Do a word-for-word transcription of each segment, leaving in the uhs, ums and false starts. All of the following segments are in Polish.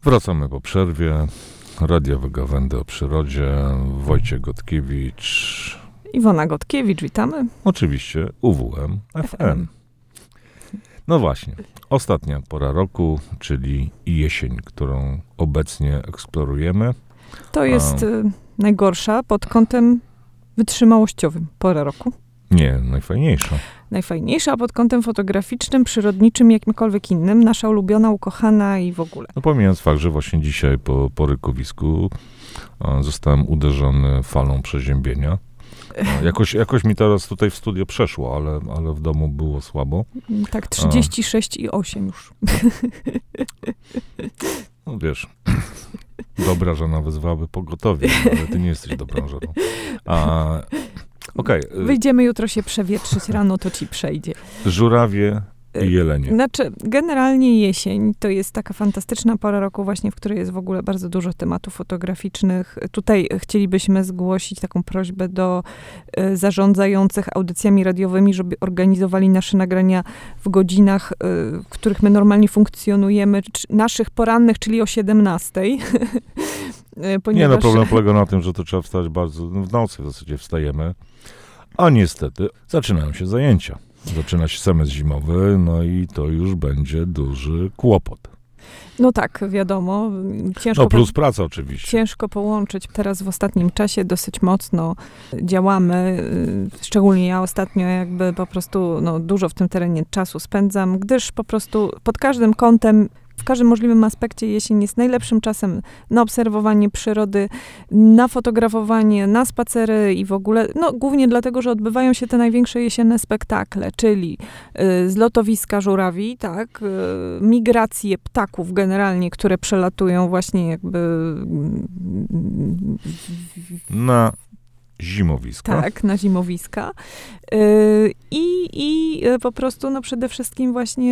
Wracamy po przerwie. Radiowe Gawędy o przyrodzie. Wojciech Gotkiewicz. Iwona Gotkiewicz, witamy. Oczywiście U W M F M. No właśnie, ostatnia pora roku, czyli jesień, którą obecnie eksplorujemy. To jest A... najgorsza pod kątem wytrzymałościowym pora roku. Nie, najfajniejsza. Najfajniejsza pod kątem fotograficznym, przyrodniczym, jakimkolwiek innym. Nasza ulubiona, ukochana i w ogóle. No pomijając fakt, że właśnie dzisiaj po, po rykowisku a, zostałem uderzony falą przeziębienia. A, jakoś, jakoś mi teraz tutaj w studio przeszło, ale, ale w domu było słabo. Tak, trzydzieści sześć i osiem już. No wiesz, dobra żona wezwałaby pogotowie, ale ty nie jesteś dobrą żoną. A, Okay. Wyjdziemy jutro się przewietrzyć, rano to ci przejdzie. Żurawie i jelenie. Znaczy, generalnie jesień to jest taka fantastyczna pora roku właśnie, w której jest w ogóle bardzo dużo tematów fotograficznych. Tutaj chcielibyśmy zgłosić taką prośbę do y, zarządzających audycjami radiowymi, żeby organizowali nasze nagrania w godzinach, y, w których my normalnie funkcjonujemy, czy, naszych porannych, czyli o siedemnastej. Ponieważ... Nie, no problem polega na tym, że to trzeba wstać bardzo, w nocy w zasadzie wstajemy, a niestety zaczynają się zajęcia. Zaczyna się semestr zimowy, no i to już będzie duży kłopot. No tak, wiadomo. Ciężko no plus praca oczywiście. Ciężko połączyć. Teraz w ostatnim czasie dosyć mocno działamy. Szczególnie ja ostatnio jakby po prostu no, dużo w tym terenie czasu spędzam, gdyż po prostu pod każdym kątem, w każdym możliwym aspekcie jesień jest najlepszym czasem na obserwowanie przyrody, na fotografowanie, na spacery i w ogóle, no głównie dlatego, że odbywają się te największe jesienne spektakle, czyli y, zlotowiska żurawi, tak, y, migracje ptaków generalnie, które przelatują właśnie jakby... Na zimowiska. Tak, na zimowiska. Yy, I i po prostu, no przede wszystkim właśnie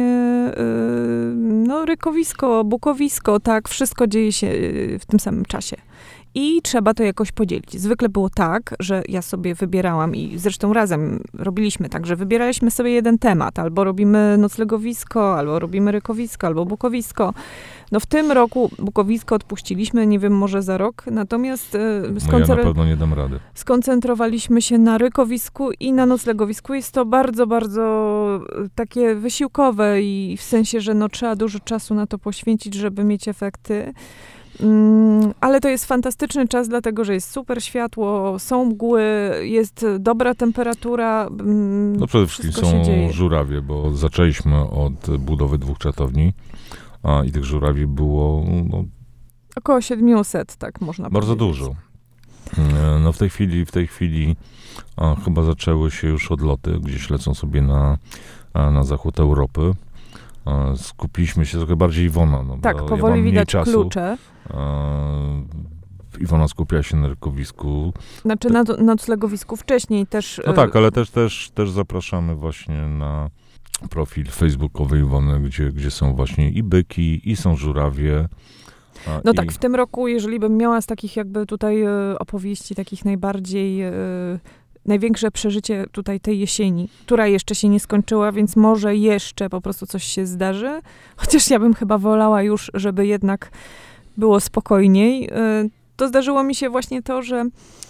yy, no rykowisko, bukowisko, tak, wszystko dzieje się w tym samym czasie. I trzeba to jakoś podzielić. Zwykle było tak, że ja sobie wybierałam i zresztą razem robiliśmy tak, że wybieraliśmy sobie jeden temat. Albo robimy noclegowisko, albo robimy rykowisko, albo bukowisko. No w tym roku bukowisko odpuściliśmy, nie wiem, może za rok. Natomiast yy, skoncentre- ja na pewno nie dam rady. Skoncentrowaliśmy się na rykowisku i na noclegowisku. Jest to bardzo, bardzo takie wysiłkowe i w sensie, że no trzeba dużo czasu na to poświęcić, żeby mieć efekty. Mm, ale to jest fantastyczny czas, dlatego że jest super światło, są mgły, jest dobra temperatura. Mm, no przede wszystkim są żurawie, bo zaczęliśmy od budowy dwóch czatowni, a i tych żurawi było no, około siedemset, tak można bardzo powiedzieć. Bardzo dużo. No w tej chwili, w tej chwili a, chyba zaczęły się już odloty, gdzieś lecą sobie na, a, na zachód Europy. A, skupiliśmy się trochę bardziej Iwona. No, tak, ja powoli widać czasu. Klucze. A, Iwona skupiała się na rykowisku. Znaczy na noclegowisku wcześniej też. No tak, ale też, też, też zapraszamy właśnie na profil facebookowy Iwony, gdzie, gdzie są właśnie i byki, i są żurawie. A, no i... tak, w tym roku, jeżeli bym miała z takich jakby tutaj y, opowieści, takich najbardziej, y, największe przeżycie tutaj tej jesieni, która jeszcze się nie skończyła, więc może jeszcze po prostu coś się zdarzy, chociaż ja bym chyba wolała już, żeby jednak było spokojniej. Y, to zdarzyło mi się właśnie to, że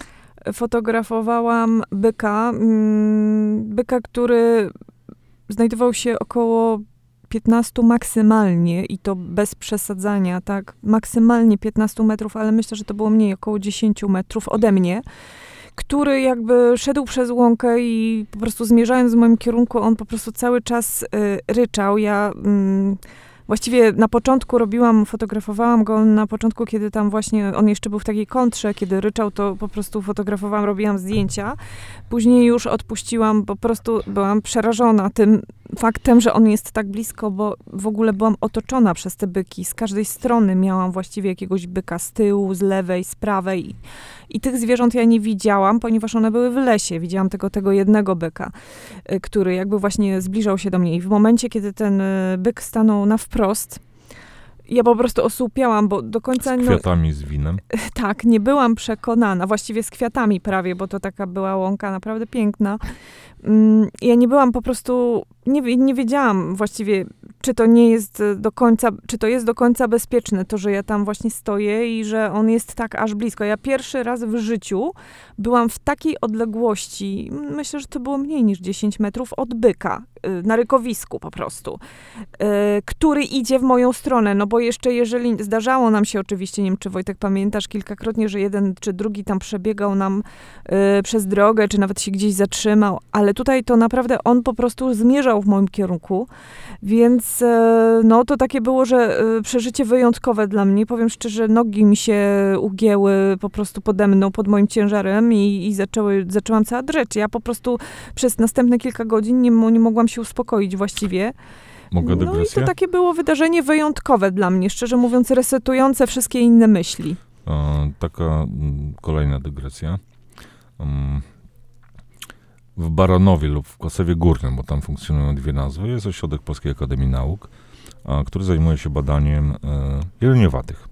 fotografowałam byka, y, byka, który znajdował się około piętnaście maksymalnie i to bez przesadzania, tak, maksymalnie piętnaście metrów, ale myślę, że to było mniej, około dziesięć metrów ode mnie, który jakby szedł przez łąkę i po prostu zmierzając w moim kierunku, on po prostu cały czas y, ryczał. Ja y, właściwie na początku robiłam, fotografowałam go na początku, kiedy tam właśnie on jeszcze był w takiej kontrze, kiedy ryczał, to po prostu fotografowałam, robiłam zdjęcia. Później już odpuściłam, po prostu byłam przerażona tym faktem, że on jest tak blisko, bo w ogóle byłam otoczona przez te byki. Z każdej strony miałam właściwie jakiegoś byka, z tyłu, z lewej, z prawej. I, i tych zwierząt ja nie widziałam, ponieważ one były w lesie. Widziałam tylko tego jednego byka, który jakby właśnie zbliżał się do mnie. I w momencie, kiedy ten byk stanął na wprost, ja po prostu osłupiałam, bo do końca... Z kwiatami, no, z winem? Tak, nie byłam przekonana, właściwie z kwiatami prawie, bo to taka była łąka naprawdę piękna. mm, ja nie byłam po prostu, nie, nie wiedziałam właściwie, czy to nie jest do końca, czy to jest do końca bezpieczne, to, że ja tam właśnie stoję i że on jest tak aż blisko. Ja pierwszy raz w życiu byłam w takiej odległości, myślę, że to było mniej niż dziesięć metrów od byka, na rykowisku po prostu, który idzie w moją stronę, no bo jeszcze jeżeli, zdarzało nam się oczywiście, nie wiem, czy Wojtek pamiętasz kilkakrotnie, że jeden czy drugi tam przebiegał nam przez drogę, czy nawet się gdzieś zatrzymał, ale tutaj to naprawdę on po prostu zmierzał w moim kierunku, więc no to takie było, że przeżycie wyjątkowe dla mnie. Powiem szczerze, nogi mi się ugięły po prostu pode mną, pod moim ciężarem i, i zaczęły, zaczęłam cała drzeć. Ja po prostu przez następne kilka godzin nie, nie mogłam się uspokoić właściwie. Mogę dygresję? No i to takie było wydarzenie wyjątkowe dla mnie, szczerze mówiąc, resetujące wszystkie inne myśli. E, taka m, kolejna dygresja. Um, w Baranowie lub w Kosewie Górnym, bo tam funkcjonują dwie nazwy, jest ośrodek Polskiej Akademii Nauk, a, który zajmuje się badaniem e, jeleniowatych.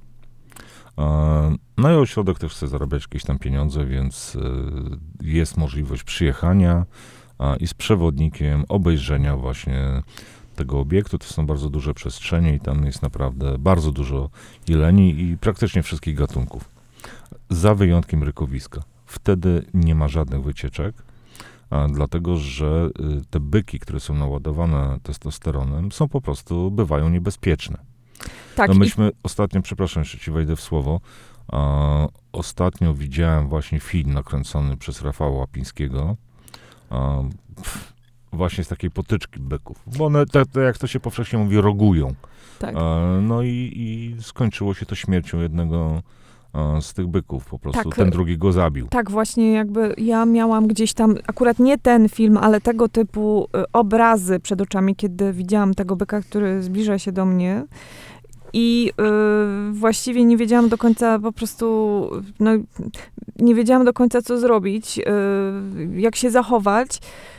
E, no i ośrodek też chce zarabiać jakieś tam pieniądze, więc e, jest możliwość przyjechania a, i z przewodnikiem obejrzenia właśnie tego obiektu. To są bardzo duże przestrzenie i tam jest naprawdę bardzo dużo jeleni i praktycznie wszystkich gatunków. Za wyjątkiem rykowiska. Wtedy nie ma żadnych wycieczek, a, dlatego że y, te byki, które są naładowane testosteronem, są po prostu, bywają niebezpieczne. Tak, no myśmy i... ostatnio, przepraszam, jeszcze ci wejdę w słowo, a, ostatnio widziałem właśnie film nakręcony przez Rafała Łapińskiego, a, pff, właśnie z takiej potyczki byków, bo one, te, te, jak to się powszechnie mówi, rogują. Tak. A, no i, i skończyło się to śmiercią jednego z tych byków, po prostu tak, ten drugi go zabił. Tak, właśnie jakby ja miałam gdzieś tam, akurat nie ten film, ale tego typu y, obrazy przed oczami, kiedy widziałam tego byka, który zbliża się do mnie i y, właściwie nie wiedziałam do końca po prostu, no nie wiedziałam do końca, co zrobić, y, jak się zachować.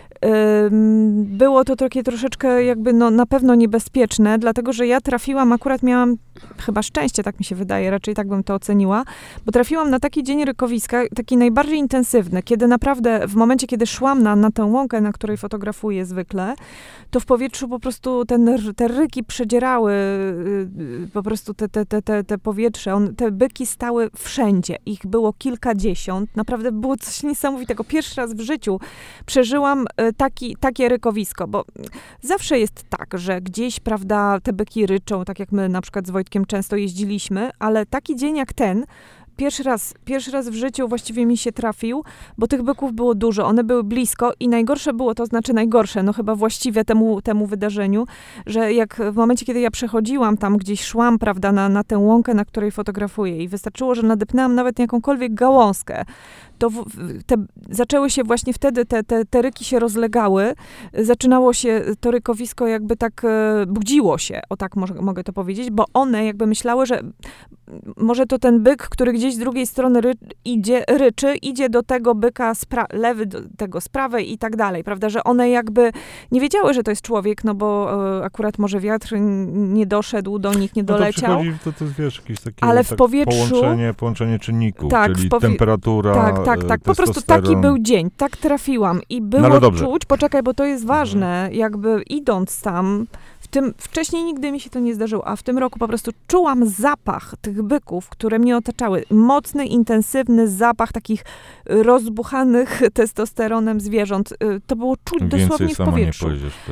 Było to takie troszeczkę jakby no na pewno niebezpieczne, dlatego że ja trafiłam, akurat miałam chyba szczęście, tak mi się wydaje, raczej tak bym to oceniła, bo trafiłam na taki dzień rykowiska, taki najbardziej intensywny, kiedy naprawdę w momencie, kiedy szłam na, na tę łąkę, na której fotografuję zwykle, to w powietrzu po prostu ten, te ryki przedzierały po prostu te, te, te, te, te powietrze, on, te byki stały wszędzie, ich było kilkadziesiąt, naprawdę było coś niesamowitego. Pierwszy raz w życiu przeżyłam Taki, takie rykowisko, bo zawsze jest tak, że gdzieś, prawda, te byki ryczą, tak jak my na przykład z Wojtkiem często jeździliśmy, ale taki dzień jak ten, Pierwszy raz, pierwszy raz w życiu właściwie mi się trafił, bo tych byków było dużo, one były blisko i najgorsze było, to znaczy najgorsze, no chyba właściwie temu, temu wydarzeniu, że jak w momencie, kiedy ja przechodziłam tam, gdzieś szłam, prawda, na, na tę łąkę, na której fotografuję i wystarczyło, że nadepnęłam nawet jakąkolwiek gałązkę, to w, te, zaczęły się właśnie wtedy, te, te, te ryki się rozlegały, zaczynało się to rykowisko jakby tak e, budziło się, o tak może, mogę to powiedzieć, bo one jakby myślały, że może to ten byk, który gdzieś z drugiej strony ry, idzie, ryczy, idzie do tego byka spra- lewy, do tego z prawej i tak dalej, prawda, że one jakby nie wiedziały, że to jest człowiek, no bo e, akurat może wiatr nie doszedł do nich, nie doleciał. No to, to jest, wiesz, jakieś takie ale w tak powietrzu, połączenie, połączenie czynników, tak, czyli powie- temperatura, tak, tak, tak. Po prostu taki był dzień, tak trafiłam i było no czuć, poczekaj, bo to jest ważne, jakby idąc tam, w tym, wcześniej nigdy mi się to nie zdarzyło, a w tym roku po prostu czułam zapach tych byków, które mnie otaczały. Mocny, intensywny zapach takich rozbuchanych testosteronem zwierząt. To było czuć Więcej dosłownie w powietrzu.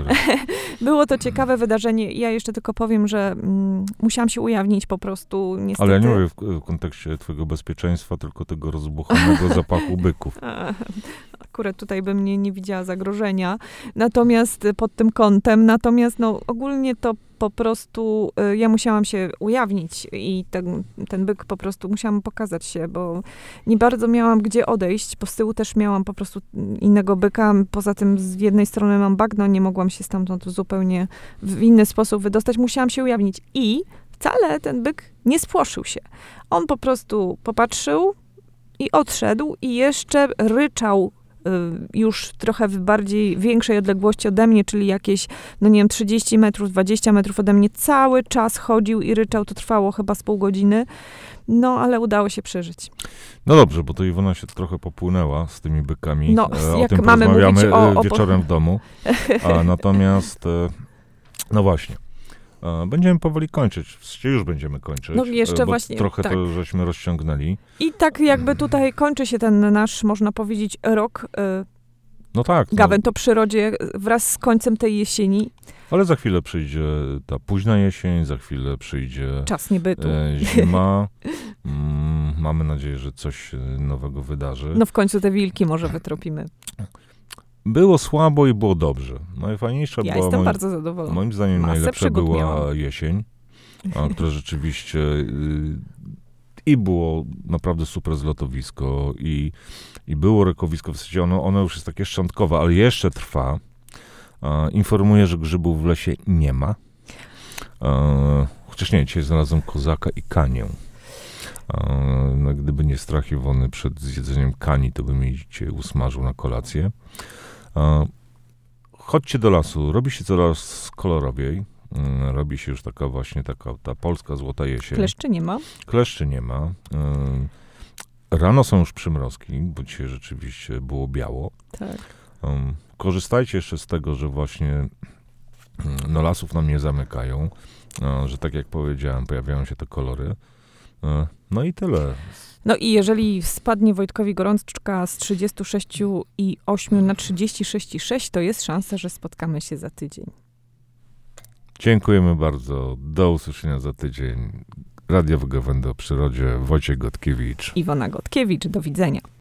Było to ciekawe wydarzenie. Ja jeszcze tylko powiem, że mm, musiałam się ujawnić po prostu, niestety. Ale ja nie mówię w, w kontekście twojego bezpieczeństwa, tylko tego rozbuchanego zapachu byków. Akurat tutaj bym nie, nie widziała zagrożenia. Natomiast pod tym kątem, natomiast no ogólnie to po prostu y, ja musiałam się ujawnić i ten, ten byk po prostu musiałam pokazać się, bo nie bardzo miałam gdzie odejść, bo z tyłu też miałam po prostu innego byka. Poza tym z jednej strony mam bagno, nie mogłam się stamtąd zupełnie w inny sposób wydostać. Musiałam się ujawnić i wcale ten byk nie spłoszył się. On po prostu popatrzył i odszedł i jeszcze ryczał już trochę w bardziej większej odległości ode mnie, czyli jakieś, no nie wiem, trzydzieści metrów, dwadzieścia metrów ode mnie, cały czas chodził i ryczał. To trwało chyba z pół godziny. No, ale udało się przeżyć. No dobrze, bo to Iwona się trochę popłynęła z tymi bykami. No, o jak tym mamy porozmawiamy mówić o, o... wieczorem w domu. A natomiast, no właśnie, będziemy powoli kończyć. Już będziemy kończyć. No jeszcze bo właśnie, trochę tak. to żeśmy rozciągnęli. I tak jakby tutaj kończy się ten nasz, można powiedzieć, rok no tak, Gawętoprzyrodzie wraz z końcem tej jesieni. Ale za chwilę przyjdzie ta późna jesień, za chwilę przyjdzie czas niebytu. E, zima. Mm, mamy nadzieję, że coś nowego wydarzy. No w końcu te wilki może wytropimy. Było słabo i było dobrze. Najfajniejsza ja była... jestem moim, bardzo zadowolona. Moim zdaniem Masę najlepsza była miałam. jesień, a, która rzeczywiście y, i było naprawdę super zlotowisko i, i było rykowisko. W zasadzie ono, ono już jest takie szczątkowe, ale jeszcze trwa. A, informuję, że grzybów w lesie nie ma. A, chociaż nie, dzisiaj znalazłem kozaka i kanię. A, no, gdyby nie strach Iwony przed zjedzeniem kani, to bym jej dzisiaj usmażył na kolację. A, chodźcie do lasu, robi się coraz kolorowiej. Robi się już taka właśnie taka ta polska złota jesień. Kleszczy nie ma? Kleszczy nie ma. Rano są już przymrozki, bo dzisiaj rzeczywiście było biało. Tak. Korzystajcie jeszcze z tego, że właśnie no, lasów nam nie zamykają, że tak jak powiedziałem, pojawiają się te kolory. No i tyle. No i jeżeli spadnie Wojtkowi gorączka z trzydziestu sześciu i ośmiu na trzydzieści sześć i sześć, to jest szansa, że spotkamy się za tydzień. Dziękujemy bardzo. Do usłyszenia za tydzień. Radiowy Gawęda o Przyrodzie, Wojciech Gotkiewicz. Iwona Gotkiewicz. Do widzenia.